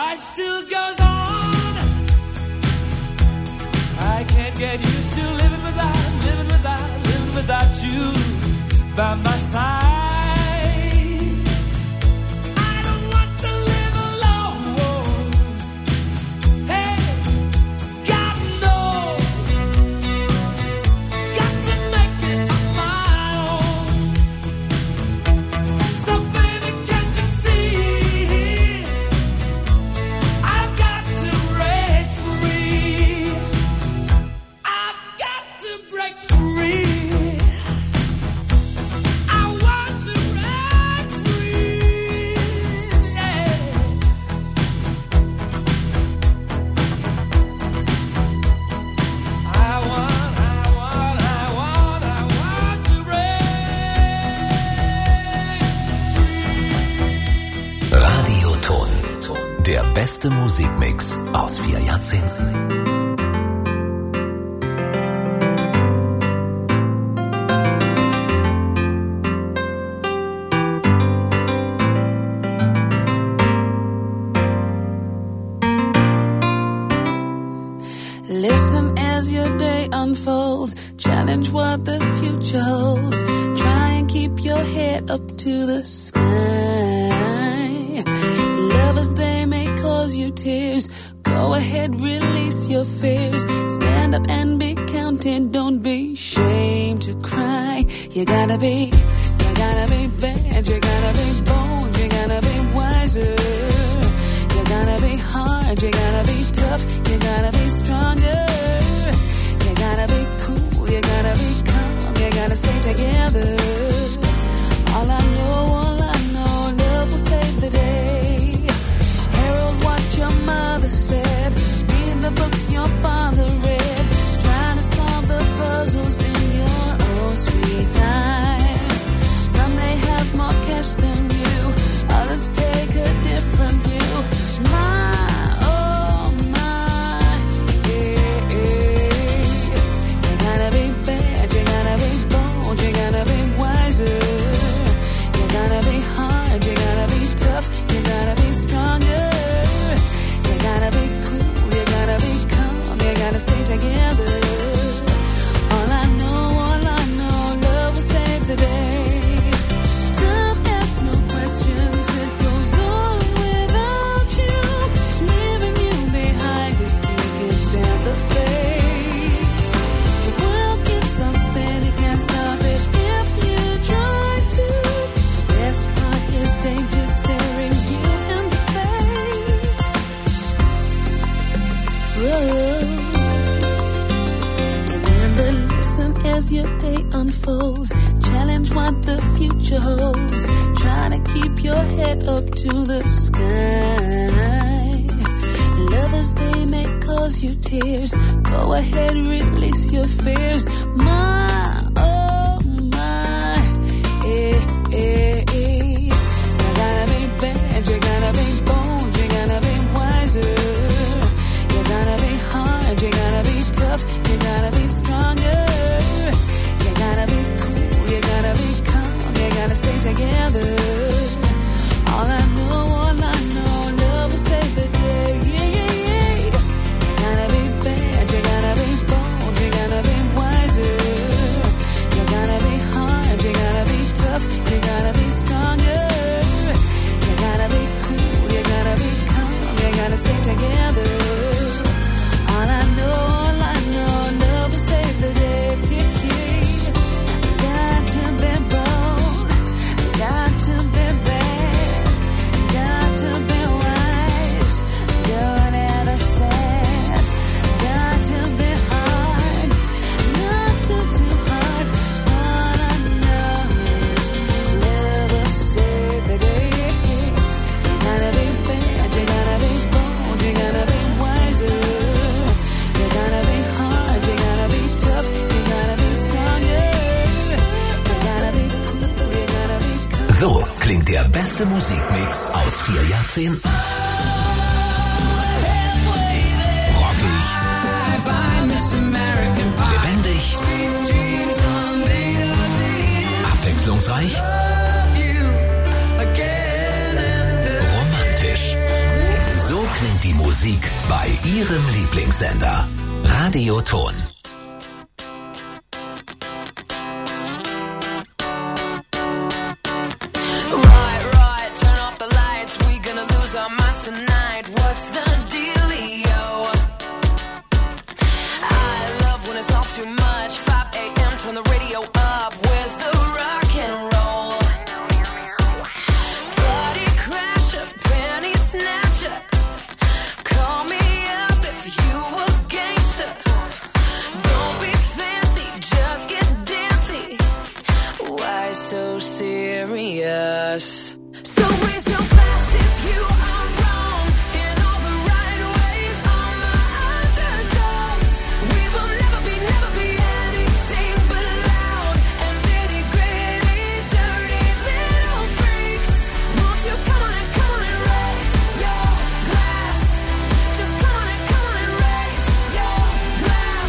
life still goes on. I can't get used to living without you by my side. Der beste Musikmix aus 4 Jahrzehnten. Listen as your day unfolds. Challenge what the future holds. Try and keep your head up to the sky. Lovers, they may cause you tears. Go ahead, release your fears. Stand up and be counted. Don't be ashamed to cry. You gotta be bad. You gotta be bold. You gotta be wiser. You gotta be hard. You gotta be tough. You gotta be stronger. You gotta be cool. You gotta be calm. You gotta stay together. All I know, love will save the day. Herald what your mother said. Read the books your father read. Trying to solve the puzzles in your own sweet time. Some may have more cash than you. Others take a different view. My, oh my, yeah, yeah. You gotta be bad. You gotta be bold. You gotta be wiser. You gotta be hard. You gotta be tough. You gotta be stronger. You gotta be cool. You gotta be calm. You gotta stay together. All I know, love will save the day. Time asks no questions. It goes on without you, leaving you behind if you can stand the pace. The world keeps on spinning, can't stop it if you try to. The best part is danger staring you in the face. Whoa. Remember, listen as your day unfolds. Challenge what the future holds. Try to keep your head up to the sky. Lovers, they may cause you tears. Go ahead, release your fears. My, oh my, eh, eh, eh. You gotta be bad, you gotta be bold, you gotta be wiser. You gotta be hard, you gotta be tough, you gotta be stronger. You gotta be cool, you gotta be calm, you gotta stay together. All I know, love will save the day. Yeah, yeah, yeah. You gotta be bad, you gotta be bold, you gotta be wiser. You gotta be hard, you gotta be tough, you gotta be stronger. You gotta be cool, you gotta be calm, you gotta stay together. All I know, love will save the day. Got to be bold, got to be bad, got to be wise, don't ever sad. Got to be hard, not too hard. All I know is love will save the day. You gotta be bad, you gotta be bold, you gotta be wiser. You gotta be hard, you gotta be tough, you gotta be stronger. You gotta be cool, you gotta be calm. So klingt der beste Musikmix aus 4 Jahrzehnten. Rockig, lebendig, abwechslungsreich, romantisch. So klingt die Musik bei Ihrem Lieblingssender. Radioton. Right, turn off the lights. We gonna lose our minds tonight. What's the dealio? I love when it's all too much. 5 a.m. turn the radio up. Where's the rock and roll? Party crasher, penny snatcher. Call me up if you a gangster. Don't be fancy, just get dancy. Why so serious? So raise your glass if you are wrong in all the right ways. All my underdogs. We will never be anything but loud and nitty gritty, dirty little freaks. Won't you come on and raise your glass? Just come on and raise your glass.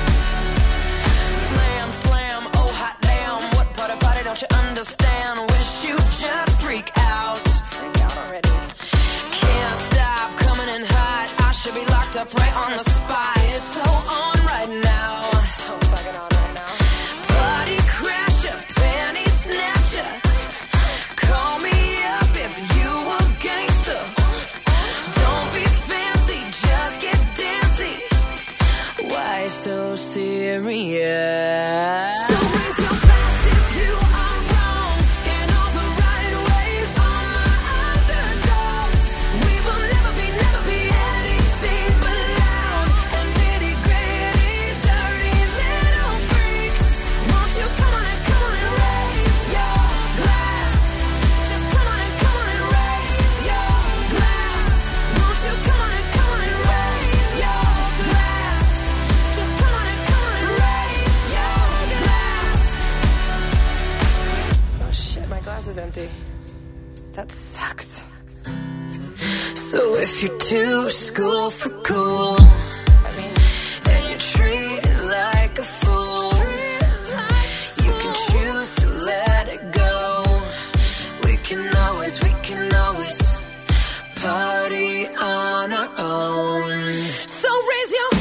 Slam, slam, oh hot damn. What part about it don't you understand? Wish you just freak out. Freak out already. Can't stop coming in hot. I should be locked up right on the spot. It's so on right now. It's so fucking on right now. Party crasher, penny snatcher. Call me up if you a gangster. Don't be fancy, just get dancy. Why so serious? So raise your glass if you are wrong in all the right ways. All my underdogs. We will never be anything but loud and nitty gritty, dirty little freaks. Won't you come on and raise your glass? Just come on and raise your glass. Won't you come on and raise your glass? Just come on and raise your glass. Oh shit, my glass is empty. That sucks. So if you're too school for cool, and you treat it like a fool, you can choose to let it go. We can always party on our own. So raise your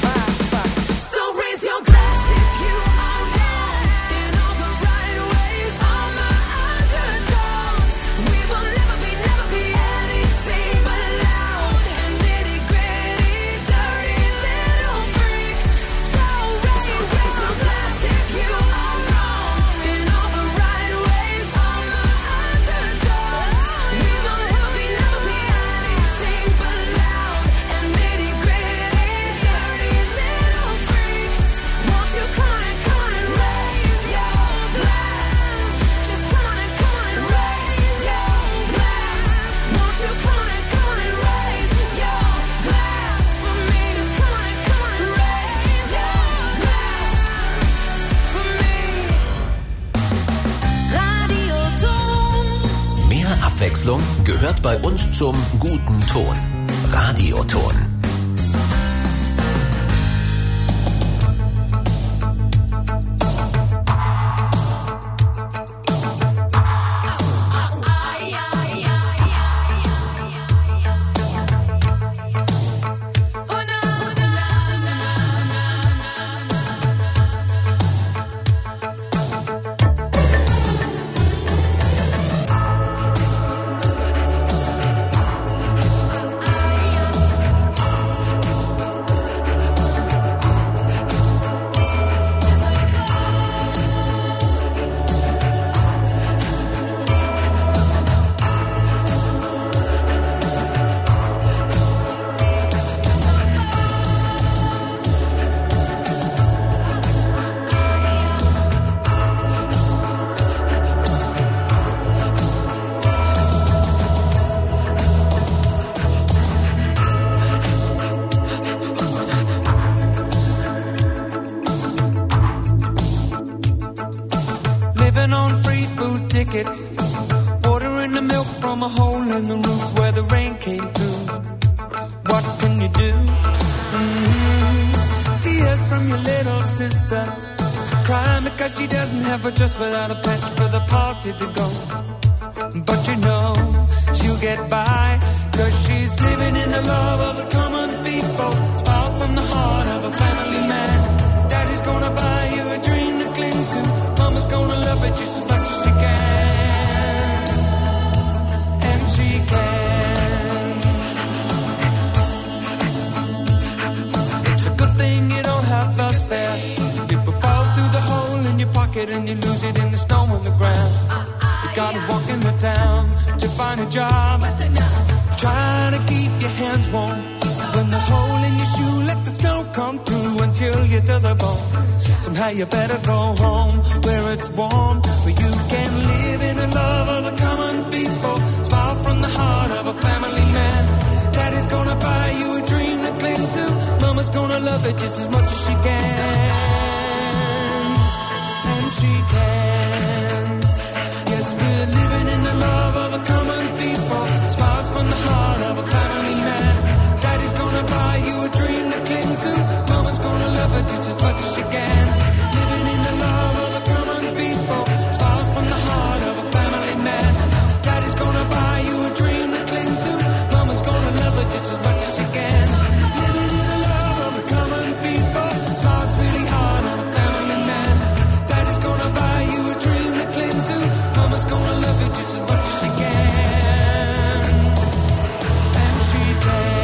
glass if you are wrong in all the right ways. All my underdogs. We will never be anything but loud and nitty gritty, dirty little freaks. So raise your glass if you are wrong in all the right ways. All my underdogs. We will never be anything but loud and nitty gritty, dirty little freaks. Won't you come on and raise your glass? Just come on and raise your glass. Won't you come on and raise your glass for me? Just come on and raise your glass for me. Radioton. Mehr Abwechslung gehört bei uns zum guten Ton. Radioton. Living on free food tickets, ordering the milk from a hole in the roof where the rain came through. What can you do? Tears from your little sister, crying because she doesn't have a dress without a patch for the party to go. But you know, she'll get by. Cause she's living in the love of the common people. Smiles from the heart of a family man. Daddy's gonna buy you a dream to cling to. Mama's gonna love it just as much as she can. And she can. It's a good thing you don't have us there. People fall through the hole in your pocket and you lose it in the snow on the ground. You gotta walk in the town to find a job. Try to keep your hands warm. When the hole in your shoe, let the snow come through until you're to the bone. Somehow you better go home where it's warm, where you can live in the love of the common people. Smile from the heart of a family man. Daddy's gonna buy you a dream to cling to. Mama's gonna love it just as much as she can. And she can. Yes, we're living in the love of the common people. Smiles from the heart of a family man. Daddy's gonna buy you a dream to cling to. Mama's gonna love it just as much as she can. Living in the love of the common people. Smiles from the heart of a family man. Daddy's gonna buy you a dream to cling to. Mama's gonna love it just as much as she can. Living in the love of the common people. Smiles really hard on a family man. Daddy's gonna buy you a dream to cling to. Mama's gonna love it just as much as she can. And she can.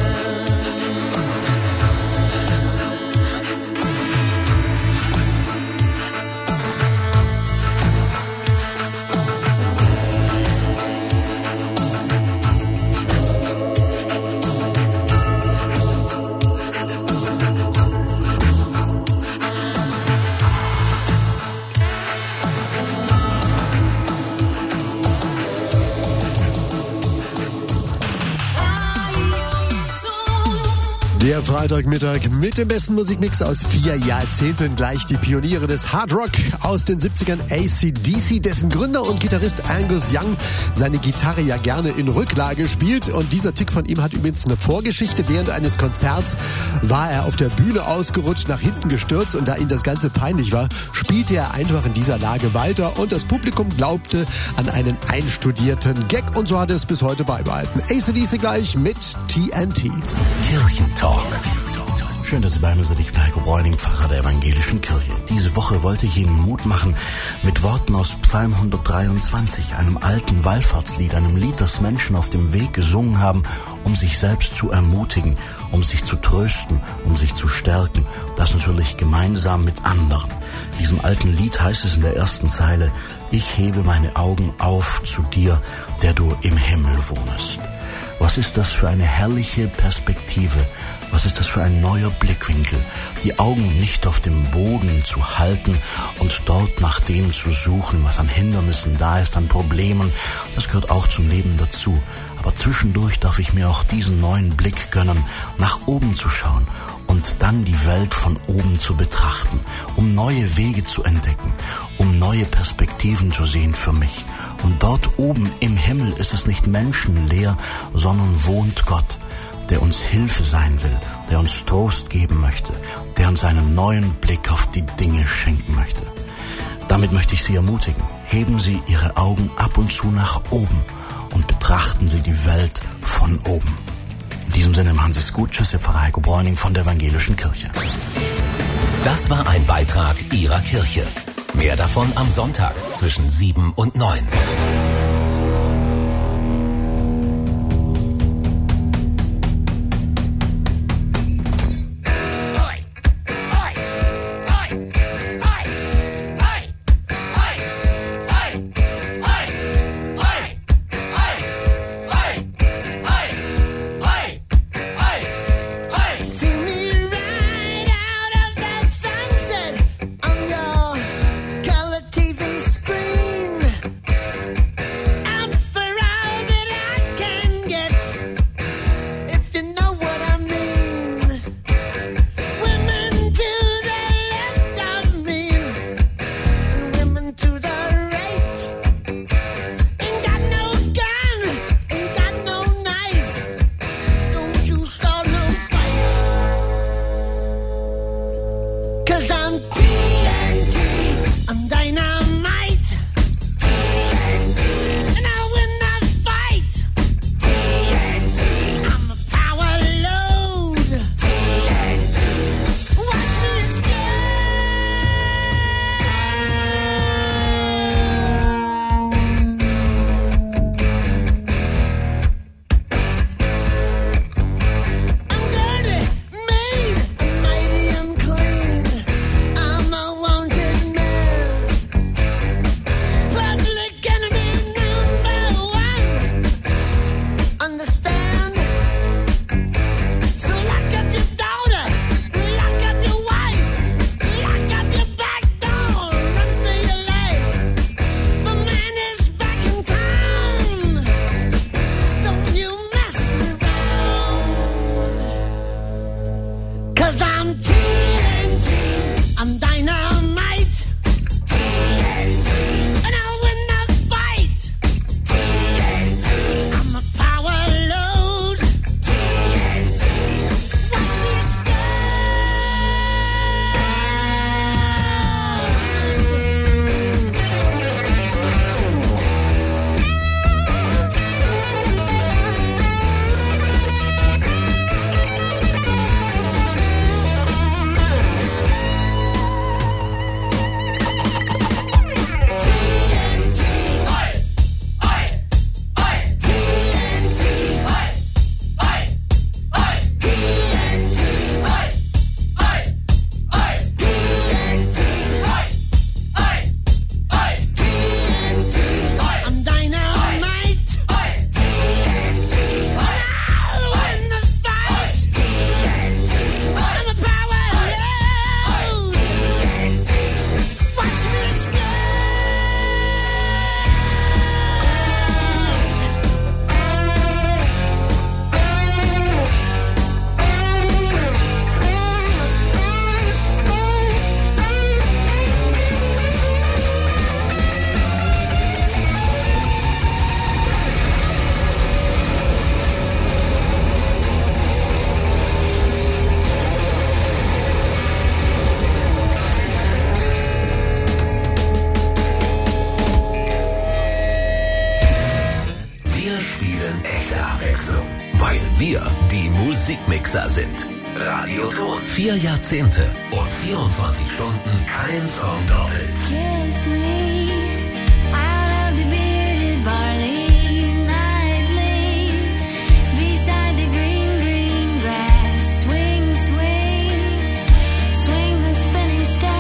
Der Freitagmittag mit dem besten Musikmix aus 4 Jahrzehnten. Gleich die Pioniere des Hard Rock aus den 70ern, AC/DC, dessen Gründer und Gitarrist Angus Young seine Gitarre ja gerne in Rücklage spielt. Und dieser Tick von ihm hat übrigens eine Vorgeschichte. Während eines Konzerts war er auf der Bühne ausgerutscht, nach hinten gestürzt, und da ihm das Ganze peinlich war, spielte er einfach in dieser Lage weiter und das Publikum glaubte an einen einstudierten Gag, und so hat er es bis heute beibehalten. AC/DC gleich mit TNT. Kirchentalk. Schön, dass Sie bei mir sind. Ich bin Heiko Bräuning, Pfarrer der Evangelischen Kirche. Diese Woche wollte ich Ihnen Mut machen mit Worten aus Psalm 123, einem alten Wallfahrtslied, einem Lied, das Menschen auf dem Weg gesungen haben, um sich selbst zu ermutigen, um sich zu trösten, um sich zu stärken. Das natürlich gemeinsam mit anderen. In diesem alten Lied heißt es in der ersten Zeile: Ich hebe meine Augen auf zu dir, der du im Himmel wohnest. Was ist das für eine herrliche Perspektive? Was ist das für ein neuer Blickwinkel? Die Augen nicht auf dem Boden zu halten und dort nach dem zu suchen, was an Hindernissen da ist, an Problemen. Das gehört auch zum Leben dazu. Aber zwischendurch darf ich mir auch diesen neuen Blick gönnen, nach oben zu schauen und dann die Welt von oben zu betrachten, um neue Wege zu entdecken, um neue Perspektiven zu sehen für mich. Und dort oben im Himmel ist es nicht menschenleer, sondern wohnt Gott, der uns Hilfe sein will, der uns Trost geben möchte, der uns einen neuen Blick auf die Dinge schenken möchte. Damit möchte ich Sie ermutigen. Heben Sie Ihre Augen ab und zu nach oben und betrachten Sie die Welt von oben. In diesem Sinne, machen Sie es gut. Tschüss, Ihr Pfarrer Heiko Bräuning von der Evangelischen Kirche. Das war ein Beitrag Ihrer Kirche. Mehr davon am Sonntag zwischen 7 und 9. TV screen. Mixer sind Radioton. 4 Jahrzehnte und 24 Stunden kein Song doppelt. Kiss me.